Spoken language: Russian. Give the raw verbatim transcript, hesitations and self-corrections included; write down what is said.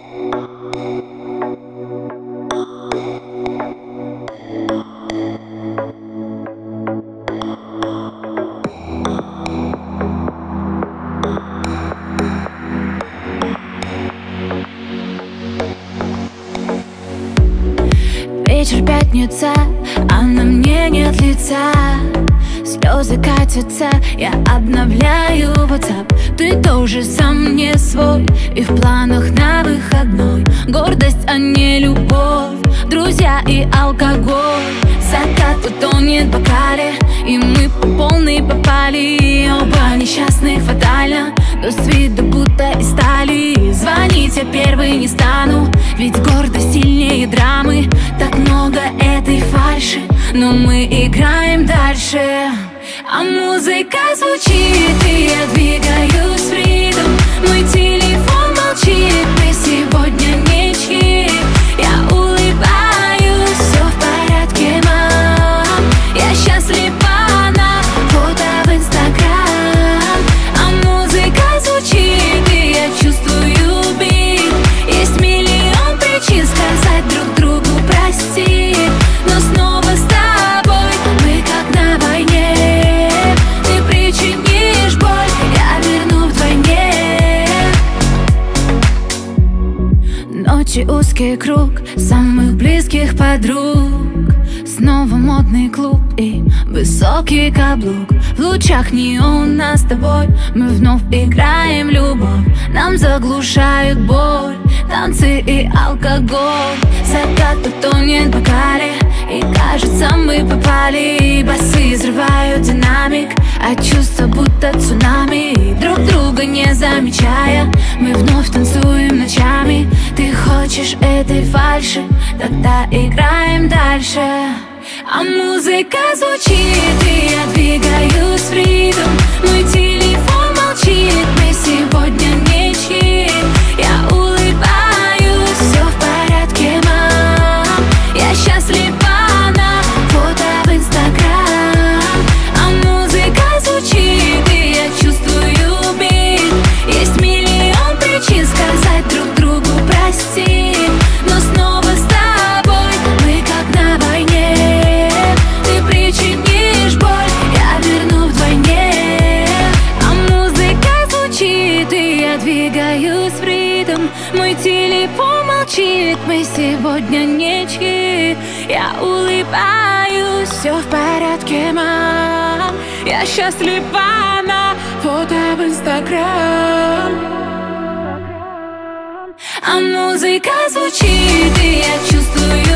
Вечер пятница, а на мне нет лица. Слезы катятся, я обновляю WhatsApp. Ты тоже сам не свой, и в планах на выходной гордость, а не любовь, друзья и алкоголь. Закат утонет в бокале, и мы по полной попали. Оба несчастных фатально, но с виду будто из стали. Звонить я первый не стану, ведь гордость сильнее драмы. Так много этой фальши, но мы играем дальше. А музыка звучит, и я двигаюсь в ритм. Мой телефон молчит, мы сегодня ничьи. Я улыбаюсь, все в порядке, мам. Я счастлива на фото в Инстаграм. А музыка звучит, и я чувствую бит. Есть миллион причин сказать друг другу прости, но снова с тобой мы как на войне. Ты причинишь боль, я верну вдвойне. Ночи узкий круг самых близких подруг. Снова модный клуб и высокий каблук. В лучах неона с тобой мы вновь играем любовь. Нам заглушают боль танцы и алкоголь. Закат утонет в бокале, и кажется мы попали. Басы взрывают динамик, а чувства будто цунами. Друг друга не замечая, мы вновь танцуем ночами. Ты хочешь этой фальши, тогда играем дальше. А музыка звучит, и я двигаюсь в ритм. Мой телефон молчит, мы сегодня ничьи. Я улыбаюсь, все в порядке, мам. Я счастлива на фото в Инстаграм. А музыка звучит, и я чувствую бит. Есть миллион причин сказать друг другу прости, но снова с тобой мы как на войне. Ты причинишь боль, я верну вдвойне. А музыка звучит, и я двигаюсь в ритм. Мой телефон молчит, мы сегодня ничьи. Я улыбаюсь, все в порядке, мам. Я счастлива на фото в Инстаграм. А музыка звучит, и я чувствую